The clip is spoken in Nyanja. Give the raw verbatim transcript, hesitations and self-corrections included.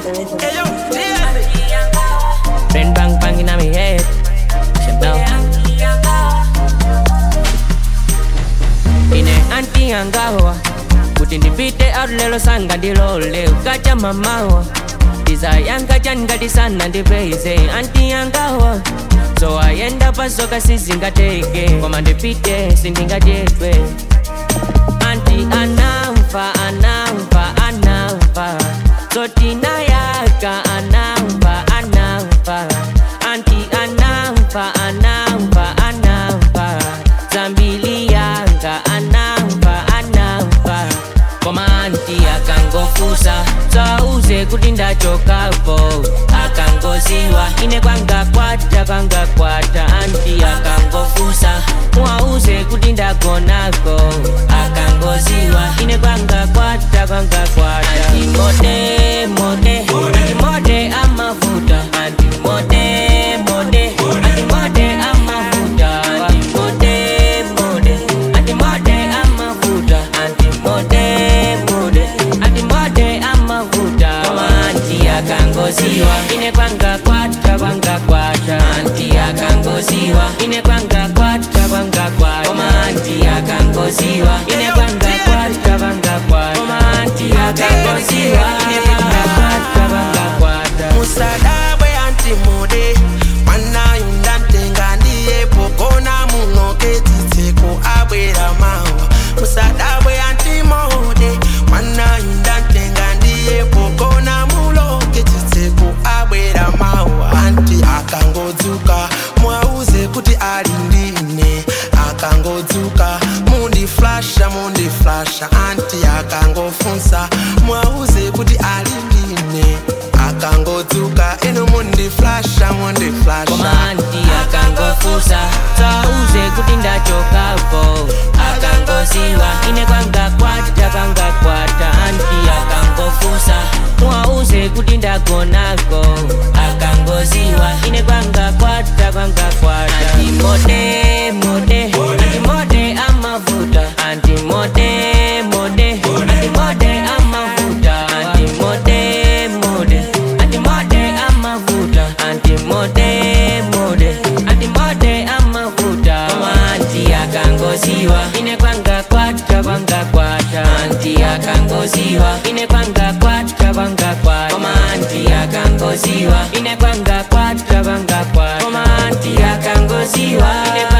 Brain bang bang in my head. You know. Ine anti angawa. Putting the beat out lelo sanga di lole. Ukacha mamawa. Desire yanga janga di sana di base. Anti angawa. So I end up as soka sizinga teke. Komande pite sindinga jetwe. Anti anamfa anamfa anamfa. So tina yaka anamfa anamfa. Anti anamfa anamfa anamfa. Zambili yanga anamfa anamfa. Koma anti akangofusa. Sauze kudinda chokapo. Akangoziwa ine kwanga kwata kwanga kwata. Anti akangofusa. Mwauze kudinda gonako. Akangoziwa ine kwanga kwata kwanga kwata. Anti mode mode. Anti mode amavuta. Anti mode mode. Anti mode amavuta. Anti mode mode. Anti mode amavuta. Anti mode mode. Anti mode amavuta. Koma anti akangoziwa ine kwanga kwata kwanga kwata. Anti akangoziwa ine kwanga kwata kwanga kwata. Koma anti akangoziwa ine kwanga kwata kwanga kwata. Koma anti akangoziwa ine kwanga kwata kwanga kwata. Musadabwe anti mode. Mana yundantenga ndiye pokona munoke titseko abwera mawa. Musadabwe anti mode. Mana yundantenga ndiye pokona muloke titseko abwera mawa. Anti akangodzuka mwauze kuti ali ndine. Akangodzuka mundi flasha mundi flasha. Anti akangofunsa mwauze kuti ali ndine. Akangodzuka eno mundi flasha mundi flasha. Koma anti akangofusa. Sauze kuti ndachokapo. Akangoziwa ine kwanga kwata kwanga kwata. Anti akangofusa. Mwauze kuti ndagonako. Akangoziwa ine kwanga kwata kwanga kwata. Anti mode mode. Anti mode amavuta. Anti mode mode. Anti mode amavuta. Anti mode mode. Anti mode amavuta. Anti mode mode. Anti mode amavuta. Koma anti akangoziwa ine kwanga kwata kwanga kwata. Anti akangoziwa ine kwanga kwata kwanga kwata. Koma anti akangoziwa ine kwanga kwata kwanga kwata. Koma anti akangoziwa ine